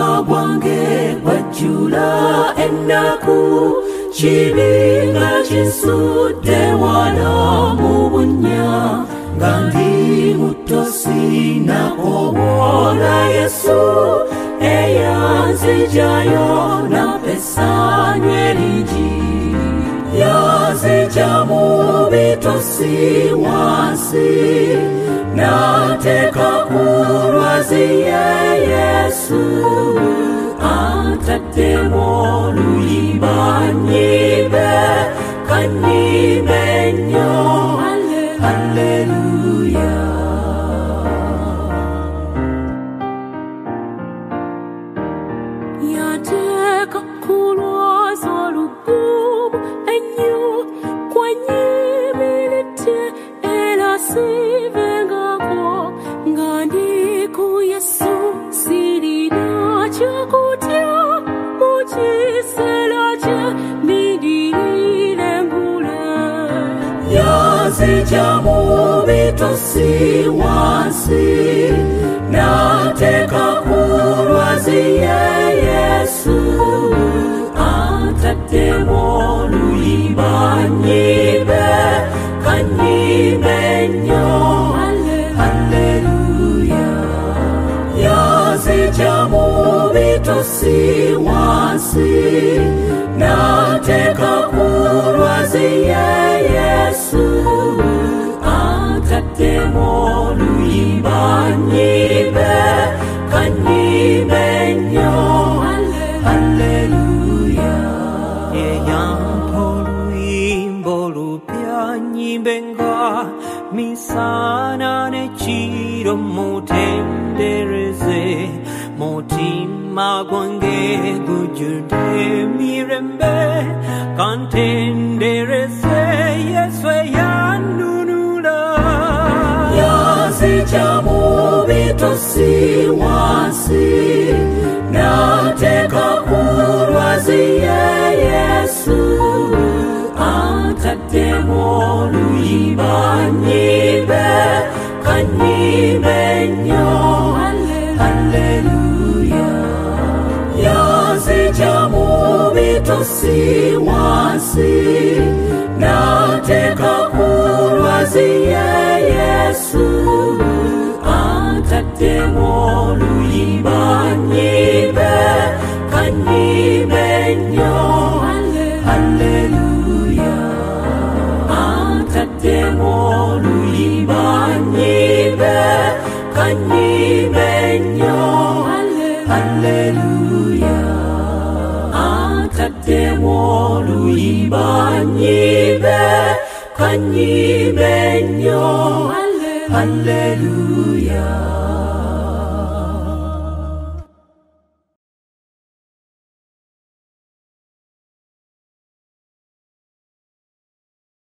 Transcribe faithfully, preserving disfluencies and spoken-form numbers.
mutima gwange gwajjula ennaku kibi nga kinsudde wala mu bunnya nga ndi muto sinakobola Yesu eyanzijayo nampessanyu eringi yazija mu bitosi wansi nateeka ku lwazi ye Yesu antaddemu oluyimba nnyiimbe kanyiimbe nnyo Haleluya. Yateeka ku lwazi olugumu ennyo kwenyimiridde era siivengako nga ndi ku Yesu sirina kyakutya mu kiseera kye nnindirira engule yazija mu bitosi wansi nateeka ku lwazi ye Yesu antaddemu oluyimba nnyiimbe kanyiimbe nnyo Haleluya. Yazija mu bitosi wansi nateeka ku lwazi ye Yesu antaddemu oluyimba nnyiimbe kanyiimbe nnyo Haleluya. Yeyampa oluyimba olupya nnyimbe nga misana n'ekiro mutendereze mutima gwange gujjudde emirembe kantendereze Yesu eyannunula yazija mu bitosi wansi nateeka ku lwazi ye Yesu antaddemu oluyimba nnyiimbe kanyiimbe nnyo Haleluya. Yazija mu bitosi wansi nateeka ku lwazi ye Yesu antaddemu oluyimba nnyiimbe kanyiimbe nnyo Haleluya. Antaddemu oluyimba nnyiimbe kanyiimbe nnyo Haleluya. Antaddemu oluyimba nnyiimbe kanyiimbe nnyo Haleluya.